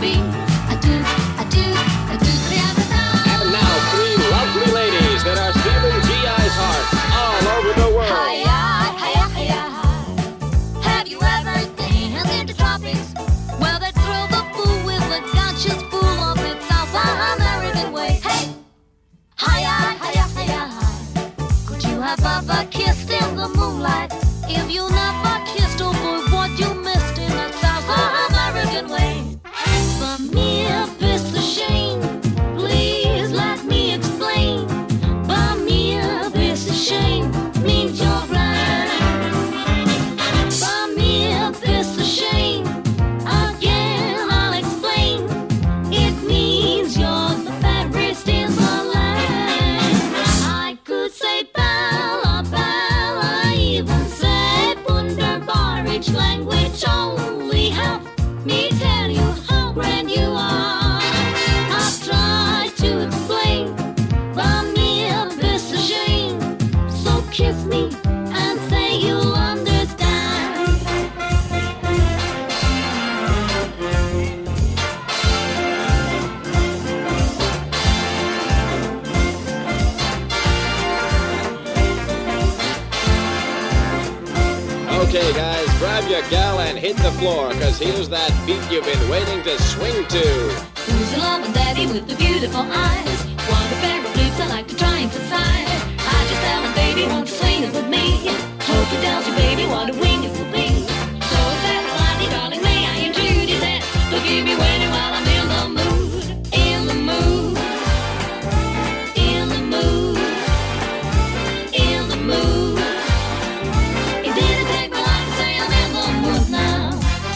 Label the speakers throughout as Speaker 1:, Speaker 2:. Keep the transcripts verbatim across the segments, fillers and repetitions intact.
Speaker 1: dream. I do, I do, I do,
Speaker 2: And now three lovely ladies that are stealing G I's hearts all over the world.
Speaker 1: Hi-ya, hi-ya, hi-ya, hi. Have you ever been in the tropics? Well, they thrill the fool with a conscious fool of its South American way. Hey! Hi-ya, hi-ya, hi-ya, hi. Could you have ever kissed in the moonlight? If you never kissed, oh boy, what you missed in the South American way. For me, if it's a shame, please let me explain. For me, if it's a shame, means you're blind. For me, if it's a shame, again I'll explain. It means you're the fairest in the land. I could say Bella, Bella, even say Wunderbar. Each language only help me tell you how grand you are. I've tried to explain, but me if it's a shame. So kiss me and say you'll understand.
Speaker 2: Okay, guys, grab your gal and hit the floor, cause here's that beat you've been waiting to swing to.
Speaker 1: Who's the love and daddy with the beautiful eyes? What a pair of lips I like to try and emphasize. I just tell him, baby, won't you swing it with me? Hope he tells you, baby, what a wing it will be. So is that Blondie, darling, may I intrude? He said, look at me waiting while I'm in the mood. In the mood. In the mood. In the mood. It didn't take me long to say I'm in the mood now.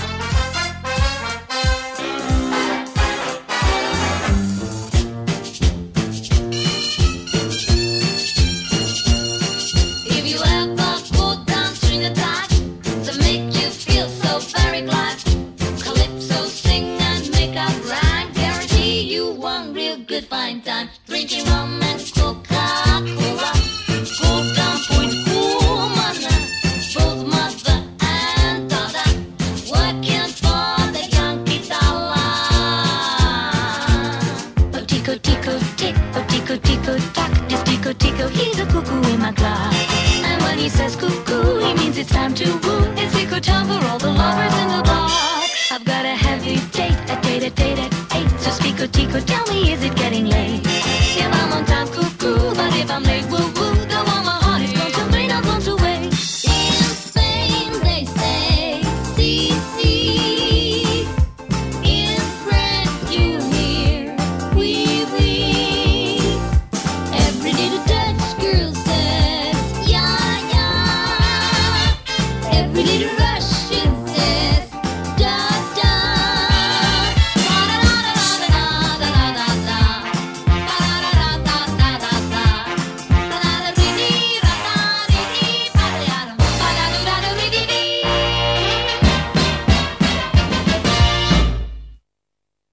Speaker 1: If you ever go down string attack to make you feel so very glad, calypso sing and make a rhyme, guarantee you one real good fine time. Drinking rum and Coca-Cola, go down point cool mother, both mother and daughter, working for the Yankee dollar. Oh tico tico tick, oh tico tico tack, this tico tico, he's a cuckoo in my glass. And when he says cuckoo, he means it's time to woo. It's tico time for all the lovers in the bar. I've got a heavy date, a date, a date at eight, so speak tico tico down.